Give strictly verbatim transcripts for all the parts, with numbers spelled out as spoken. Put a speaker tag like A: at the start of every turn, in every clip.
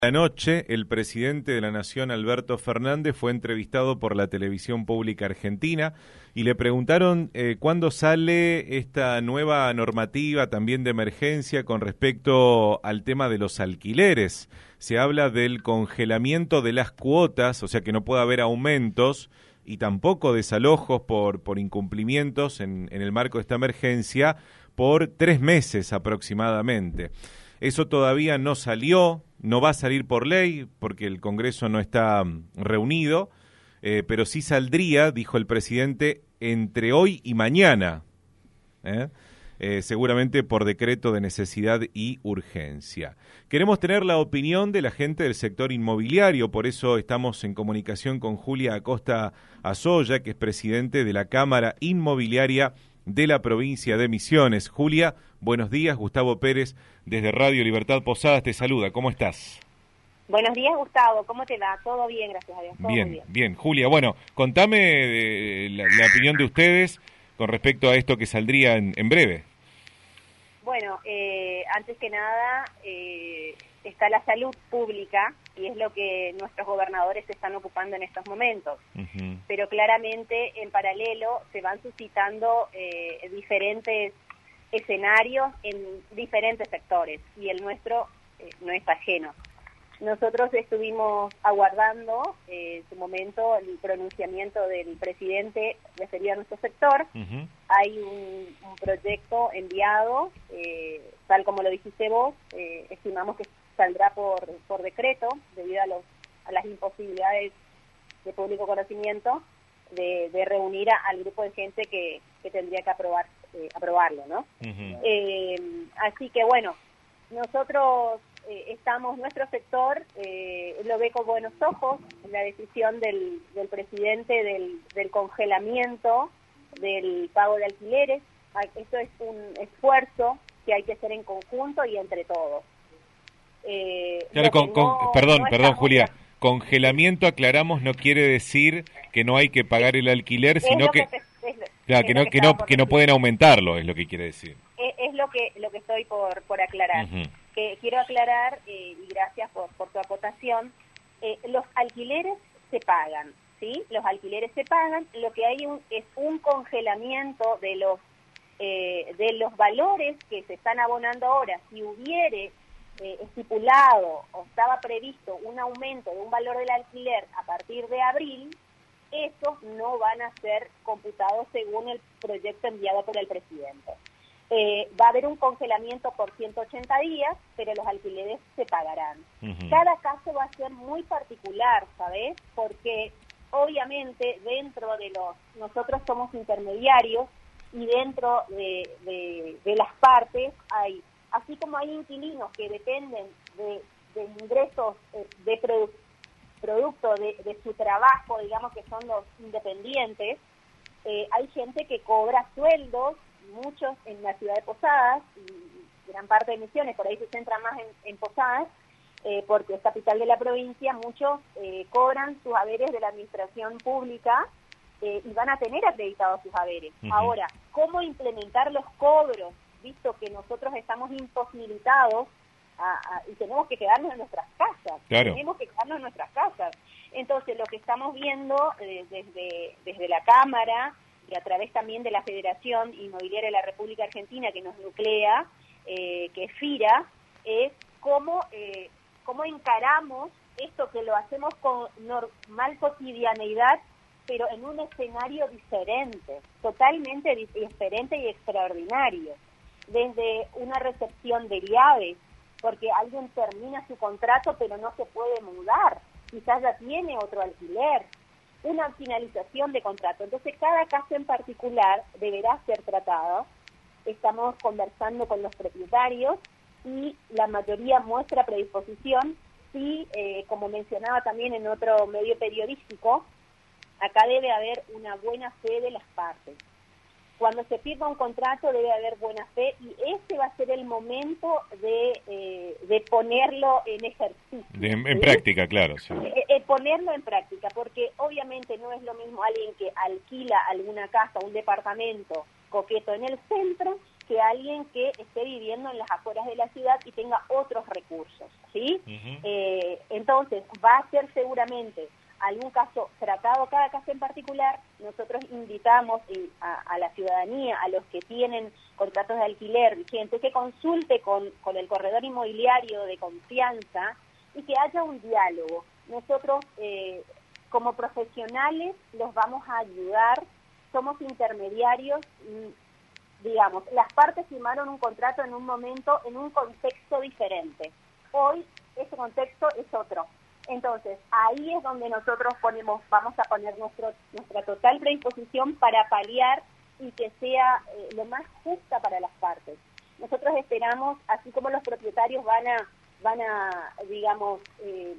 A: Anoche, el presidente de la Nación, Alberto Fernández, fue entrevistado por la televisión pública argentina y le preguntaron eh, cuándo sale esta nueva normativa también de emergencia con respecto al tema de los alquileres. Se habla del congelamiento de las cuotas, o sea que no puede haber aumentos y tampoco desalojos por, por incumplimientos en, en el marco de esta emergencia por tres meses aproximadamente. Eso todavía no salió, no va a salir por ley porque el Congreso no está reunido, eh, pero sí saldría, dijo el presidente, entre hoy y mañana, ¿eh? Eh, seguramente por decreto de necesidad y urgencia. Queremos tener la opinión de la gente del sector inmobiliario, por eso estamos en comunicación con Julia Acosta Azoya, que es presidente de la Cámara Inmobiliaria de la provincia de Misiones. Julia, buenos días. Gustavo Pérez, desde Radio Libertad Posadas, te saluda. ¿Cómo estás?
B: Buenos días, Gustavo. ¿Cómo te va? Todo bien, gracias a Dios. Todo
A: bien,
B: muy bien,
A: bien. Julia, bueno, contame de la, la opinión de ustedes con respecto a esto que saldría en, en breve.
B: Bueno, eh, antes que nada, eh, está la salud pública y es lo que nuestros gobernadores se están ocupando en estos momentos. Uh-huh. Pero claramente, en paralelo, se van suscitando eh, diferentes escenarios en diferentes sectores y el nuestro eh, no es ajeno. Nosotros estuvimos aguardando eh, en su momento el pronunciamiento del presidente referido a nuestro sector. Uh-huh. Hay un, un proyecto enviado, eh, tal como lo dijiste vos, eh, estimamos que saldrá por, por decreto debido a, los, a las imposibilidades de público conocimiento de, de reunir a, al grupo de gente que, que tendría que aprobar eh, aprobarlo, ¿no? Uh-huh. Eh, así que bueno, nosotros eh, estamos, nuestro sector eh, lo ve con buenos ojos, la decisión del, del presidente del, del congelamiento del pago de alquileres. Esto es un esfuerzo que hay que hacer en conjunto y entre todos.
A: Eh, claro, con, con, no, perdón, no perdón, Julia. Ya... Congelamiento, aclaramos, no quiere decir que no hay que pagar el alquiler, es sino que, que, es lo, claro, que no que, que no que no pueden aumentarlo, es lo que quiere decir.
B: Es, es lo que lo que estoy por por aclarar. Uh-huh. Que quiero aclarar eh, y gracias por por tu acotación. Eh, los alquileres se pagan, ¿sí? Los alquileres se pagan. Lo que hay un, es un congelamiento de los eh, de los valores que se están abonando ahora. Si hubiere Eh, estipulado o estaba previsto un aumento de un valor del alquiler a partir de abril, esos no van a ser computados según el proyecto enviado por el presidente. Eh, va a haber un congelamiento por ciento ochenta días, pero los alquileres se pagarán. Uh-huh. Cada caso va a ser muy particular, ¿sabes? Porque obviamente dentro de los, nosotros somos intermediarios y dentro de, de, de las partes hay, así como hay inquilinos que dependen de, de ingresos eh, de produ producto de, de su trabajo, digamos que son los independientes, eh, hay gente que cobra sueldos, muchos en la ciudad de Posadas, y gran parte de Misiones, por ahí se centra más en, en Posadas, eh, porque es capital de la provincia, muchos eh, cobran sus haberes de la administración pública eh, y van a tener acreditados sus haberes. Uh-huh. Ahora, ¿cómo implementar los cobros? Visto que nosotros estamos imposibilitados a, a, y tenemos que quedarnos en nuestras casas, claro. tenemos que quedarnos en nuestras casas. Entonces, lo que estamos viendo eh, desde, desde la Cámara y a través también de la Federación Inmobiliaria de la República Argentina, que nos nuclea, eh, que es FIRA, es cómo, eh, cómo encaramos esto que lo hacemos con normal cotidianeidad, pero en un escenario diferente, totalmente diferente y extraordinario. Desde una recepción de llaves, porque alguien termina su contrato pero no se puede mudar, quizás ya tiene otro alquiler, una finalización de contrato. Entonces cada caso en particular deberá ser tratado. Estamos conversando con los propietarios y la mayoría muestra predisposición. Sí, eh, como mencionaba también en otro medio periodístico, acá debe haber una buena fe de las partes. Cuando se firma un contrato debe haber buena fe y ese va a ser el momento de, eh, de ponerlo en ejercicio.
A: De, en, en práctica, claro. Sí.
B: Eh, eh, ponerlo en práctica, porque obviamente no es lo mismo alguien que alquila alguna casa, un departamento coqueto en el centro, que alguien que esté viviendo en las afueras de la ciudad y tenga otros recursos, ¿sí? Uh-huh. Eh, entonces, va a ser seguramente algún caso tratado, cada caso en particular. Nosotros invitamos a, a la ciudadanía, a los que tienen contratos de alquiler vigentes, que consulte con, con el corredor inmobiliario de confianza y que haya un diálogo. Nosotros, eh, como profesionales, los vamos a ayudar, somos intermediarios. Digamos, las partes firmaron un contrato en un momento, en un contexto diferente. Hoy ese contexto es otro. Entonces, ahí es donde nosotros ponemos, vamos a poner nuestro, nuestra total predisposición para paliar y que sea eh, lo más justa para las partes. Nosotros esperamos, así como los propietarios van a, van a digamos, eh,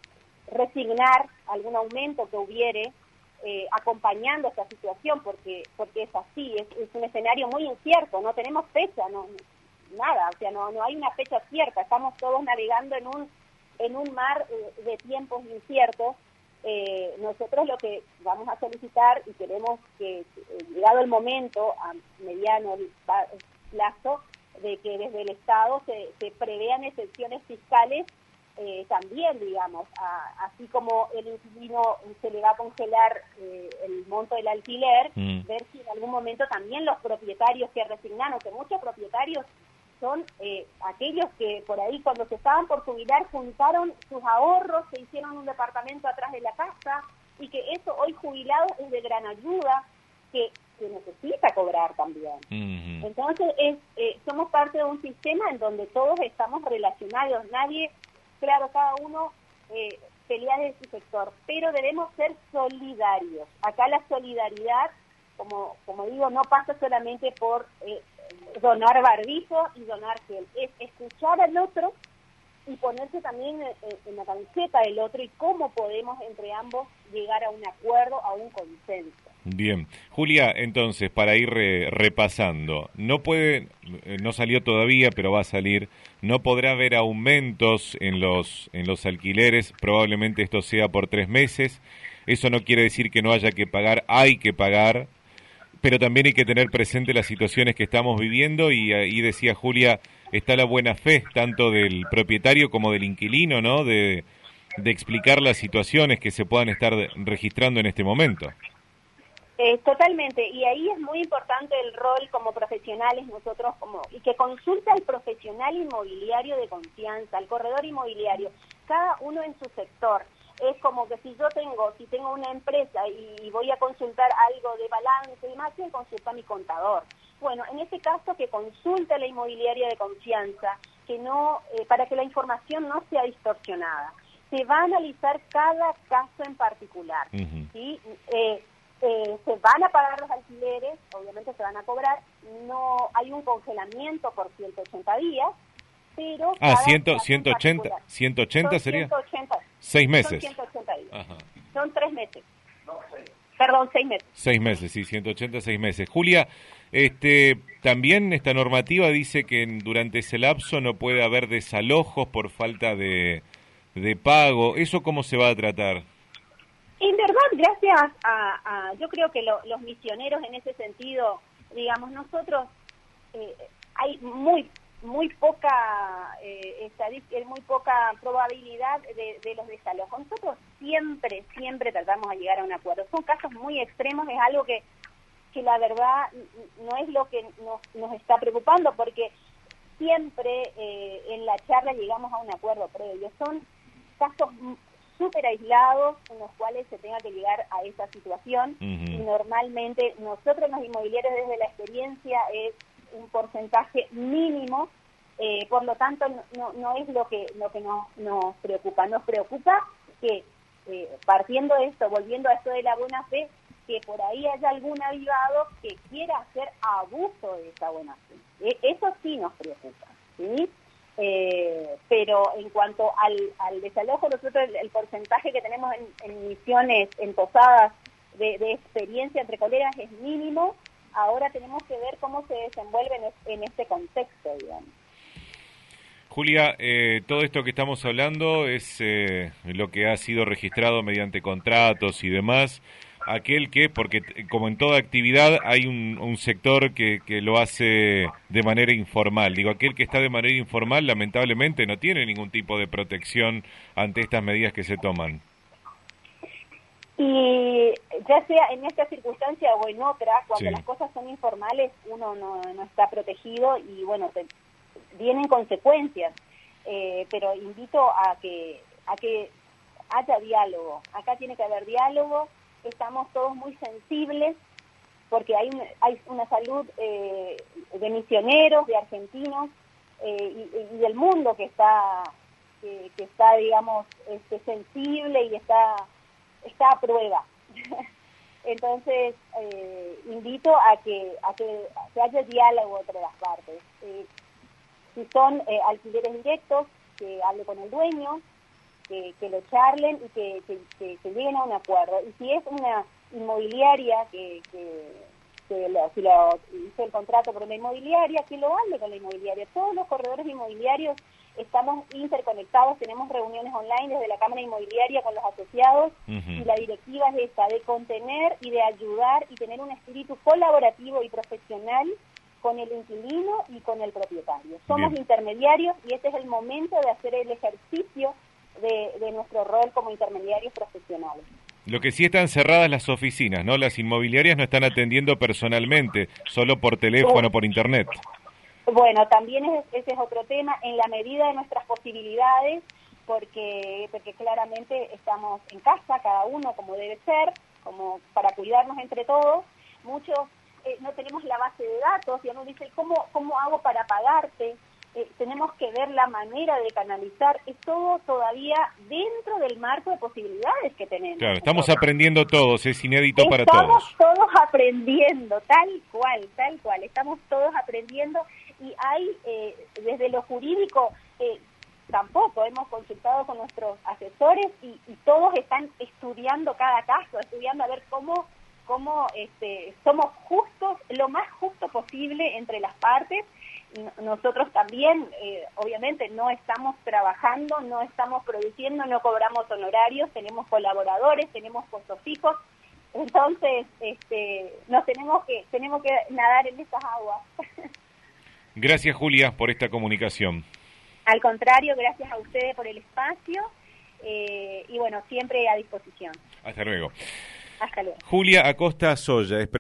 B: resignar algún aumento que hubiere, Eh, acompañando esta situación, porque porque es así, es, es un escenario muy incierto, no tenemos fecha, no nada, o sea, no no hay una fecha cierta, estamos todos navegando en un en un mar eh, de tiempos inciertos. Eh, nosotros lo que vamos a solicitar y queremos que, eh, llegado el momento, a mediano plazo, de que desde el Estado se, se prevean excepciones fiscales. Eh, también, digamos, a, así como el inquilino se le va a congelar eh, el monto del alquiler, mm. ver si en algún momento también los propietarios que resignaron, que muchos propietarios son eh, aquellos que por ahí cuando se estaban por jubilar juntaron sus ahorros, se hicieron un departamento atrás de la casa, y que eso hoy jubilado es de gran ayuda, que, que necesita cobrar también. Mm-hmm. Entonces, es, eh, somos parte de un sistema en donde todos estamos relacionados, nadie... Claro, cada uno eh, pelea de su sector, pero debemos ser solidarios. Acá la solidaridad, como como digo, no pasa solamente por eh, donar barbijo y donar gel, es escuchar al otro y ponerse también en, en la camiseta del otro y cómo podemos entre ambos llegar a un acuerdo, a un consenso.
A: Bien. Julia, entonces, para ir re, repasando, no puede, no salió todavía, pero va a salir, no podrá haber aumentos en los, en los alquileres, probablemente esto sea por tres meses, eso no quiere decir que no haya que pagar, hay que pagar, pero también hay que tener presente las situaciones que estamos viviendo, y ahí decía Julia, está la buena fe, tanto del propietario como del inquilino, ¿no?, de, de explicar las situaciones que se puedan estar registrando en este momento.
B: Eh, totalmente, y ahí es muy importante el rol como profesionales, nosotros como, y que consulta al profesional inmobiliario de confianza, al corredor inmobiliario, cada uno en su sector. Es como que si yo tengo, si tengo una empresa y voy a consultar algo de balance y demás, ¿quién consulta? A mi contador. Bueno, en este caso que consulte a la inmobiliaria de confianza, que no, eh, para que la información no sea distorsionada. Se va a analizar cada caso en particular, uh-huh. ¿sí? Eh, Eh, se van a pagar los alquileres, obviamente se van a cobrar, no hay un congelamiento por ciento ochenta días, pero...
A: Ah, ciento ochenta, ciento ochenta sería...
B: ciento ochenta,
A: seis meses.
B: Son ciento ochenta días. Ajá. Son tres meses. No, seis. Perdón, seis meses.
A: Seis meses, sí, ciento ochenta, seis meses. Julia, este, también esta normativa dice que durante ese lapso no puede haber desalojos por falta de, de pago. ¿Eso cómo se va a tratar?
B: En verdad, gracias a, a yo creo que lo, los misioneros en ese sentido, digamos, nosotros eh, hay muy muy poca eh, estadística, muy poca probabilidad de, de los desalojos. Nosotros siempre, siempre tratamos de llegar a un acuerdo. Son casos muy extremos, es algo que, que la verdad no es lo que nos, nos está preocupando, porque siempre eh, en la charla llegamos a un acuerdo previo. Son casos súper aislados en los cuales se tenga que llegar a esa situación, uh-huh. y normalmente nosotros los inmobiliarios desde la experiencia es un porcentaje mínimo, eh, por lo tanto no, no es lo que lo que nos, nos preocupa. Nos preocupa que eh, partiendo de esto, volviendo a esto de la buena fe, que por ahí haya algún avivado que quiera hacer abuso de esa buena fe. Eh, eso sí nos preocupa, ¿sí? Eh, pero en cuanto al, al desalojo, nosotros el, el porcentaje que tenemos en, en misiones, en posadas de, de experiencia entre colegas es mínimo. Ahora tenemos que ver cómo se desenvuelve en, es, en este contexto, digamos.
A: Julia, eh, todo esto que estamos hablando es eh, lo que ha sido registrado mediante contratos y demás, aquel que, porque como en toda actividad hay un, un sector que, que lo hace de manera informal. Digo, aquel que está de manera informal lamentablemente no tiene ningún tipo de protección ante estas medidas que se toman.
B: Y ya sea en esta circunstancia o en otra, cuando
A: Sí.
B: las cosas son informales, uno no, no está protegido y bueno, te, vienen consecuencias. Eh, pero invito a que a que haya diálogo. Acá tiene que haber diálogo. Estamos todos muy sensibles porque hay, un, hay una salud eh, de misioneros, de argentinos eh, y, y del mundo que está, que, que está digamos, este, sensible y está, está a prueba. Entonces, eh, invito a que, a, que, a que haya diálogo entre las partes. Eh, si son eh, alquileres directos, que hable con el dueño, Que, que lo charlen y que, que, que, que lleguen a un acuerdo. Y si es una inmobiliaria que, que, que lo, si lo hizo el contrato por una inmobiliaria, que lo hable con la inmobiliaria. Todos los corredores inmobiliarios estamos interconectados, tenemos reuniones online desde la Cámara Inmobiliaria con los asociados, uh-huh. Y la directiva es esta, de contener y de ayudar y tener un espíritu colaborativo y profesional con el inquilino y con el propietario. Somos Bien. intermediarios y este es el momento de hacer el ejercicio De, de nuestro rol como intermediarios profesionales.
A: Lo que sí están cerradas las oficinas, ¿no? Las inmobiliarias no están atendiendo personalmente, solo por teléfono, uh, por internet.
B: Bueno, también es, ese es otro tema, en la medida de nuestras posibilidades, porque, porque claramente estamos en casa, cada uno como debe ser, como para cuidarnos entre todos. Muchos eh, no tenemos la base de datos, y uno dice, ¿cómo, cómo hago para pagarte? Eh, tenemos que ver la manera de canalizar, es todo todavía dentro del marco de posibilidades que tenemos.
A: Claro, estamos aprendiendo todos, es inédito
B: estamos
A: para todos.
B: Estamos todos aprendiendo, tal cual, tal cual, estamos todos aprendiendo y hay, eh, desde lo jurídico, eh, tampoco hemos consultado con nuestros asesores y, y todos están estudiando cada caso, estudiando a ver cómo, cómo este, somos justos, lo más justo posible entre las partes. Nosotros también, eh, obviamente, no estamos trabajando, no estamos produciendo, no cobramos honorarios, tenemos colaboradores, tenemos costos fijos, entonces este, nos tenemos que tenemos que nadar en estas aguas.
A: Gracias, Julia, por esta comunicación.
B: Al contrario, gracias a ustedes por el espacio eh, y bueno, siempre a disposición.
A: Hasta luego.
B: Hasta luego.
A: Julia Acosta Soya.